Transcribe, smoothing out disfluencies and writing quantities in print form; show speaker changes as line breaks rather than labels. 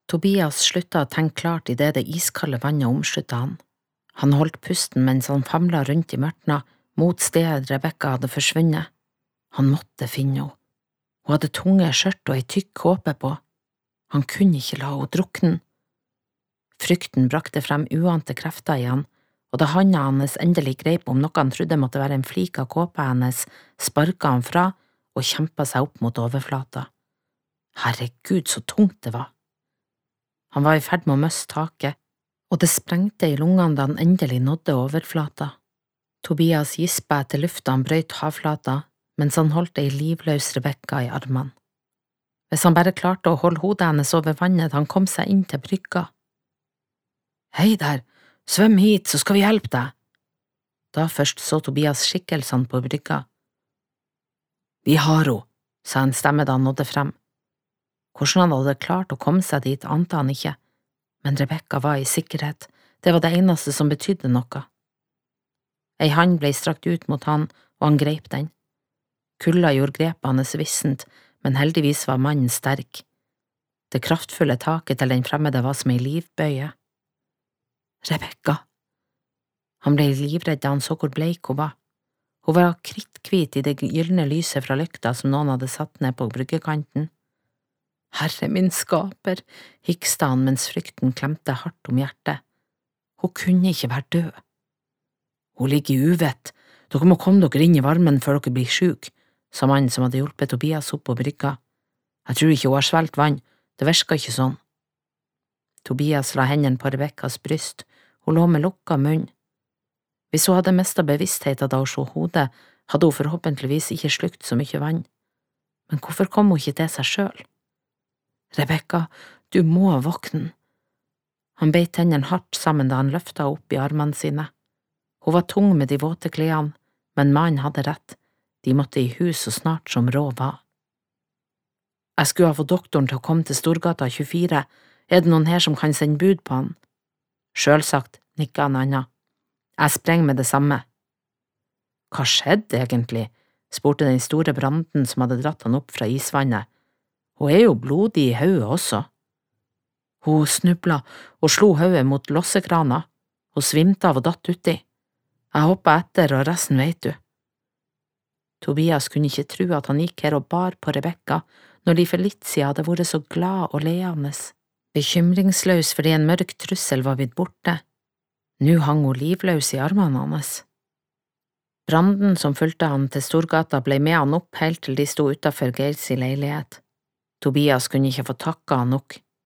Tobias slutta å tenke klart idet det iskalde vannet omslutta han. Han holdt pusten mens han famla rundt i mørtna mot stedet Rebekka hadde forsvunnet. Han måtte finne henne. Hun hadde tunge skjørt og ei tykk kåpe på. Han kunne ikke la henne drukne. Frykten brakte frem uante krefter i han, og da handa hans endelig greip om noe han trodde måtte være en flik av kåpa hennes, sparka han fra og kjempa seg opp mot overflata. Herregud, så tungt det var. Han var i ferd med å miste taket, og det sprengte i lungene da han endelig nådde overflata. Tobias gispa etter lufta han brøyt havflata, mens han holdt ei livløs Rebekka i armene. Hvis han bare klarte å holde hodet hennes over vannet da han kom seg inn til brygga. Hei der, svøm hit, så skal vi hjelpe deg. Da først så Tobias skikkelsene på brygga. Vi har henne, sa en stemme da han nådde frem. Hvordan han hadde klart å komme seg dit, ante han ikke, men Rebekka var i sikkerhet, det var det eneste som betydde noe. Ei hand ble strakt ut mot han, og han greip den. Kulda gjorde grepet hans vissent, men heldigvis var mannen sterk. Det kraftfulle taket til den fremmede var som ei livbøye. Rebekka! Han ble livredd da han så hvor bleik hun var. Hun var kritthvit i det gylne lyset fra lykta som noen hadde satt ned på bryggekanten. Herre min skaper, hikste han mens frykten klemte hardt om hjertet. Hun kunne ikke være død. Hun ligger i uvett, dere må komme dere inn i varmen før dere blir syk, sa mannen som hadde hjulpet Tobias opp på brygga. Jeg tror ikke hun har svelget vann, det virker ikke sånn. Tobias la hendene på Rebekkas bryst, hun lå med lukket munn. Hvis hun hadde mistet bevisstheten da hun så hodet, hadde hun forhåpentligvis ikke slukt så mye vann. Men hvorfor kom hun ikke til seg selv? Rebekka, du må våkne. Han beit tennene hardt sammen da han løftet henne opp i armene sine. Hun var tung med de våte klærne, men mannen hadde rett, de måtte i hus så snart som råd var. Jeg skulle ha fått doktoren til å komme til Storgata 24, er det noen her som kan sende bud på han? Selvsagt, nikket han Anna. Jeg sprenger med det samme. Hva skjedde egentlig? Spurte den store Branden som hadde dratt han opp fra isvannet. Hun er jo blodig i hodet også. Hun snubla og slo hodet mot lossekrana. Hun svimte av og datt uti. Jeg hoppet etter, og resten vet du. Tobias kunne ikke tro at han gikk her og bar på Rebekka når de for litt siden hadde vært så glad og leende. Bekymringsløs fordi en mørk trussel var blitt borte. Nå hang hun livløs i armene hans. Branden som fulgte han til Storgata ble med han opp helt til de sto utenfor Geirs leilighet. Tobias kunne ikke få takket han nok.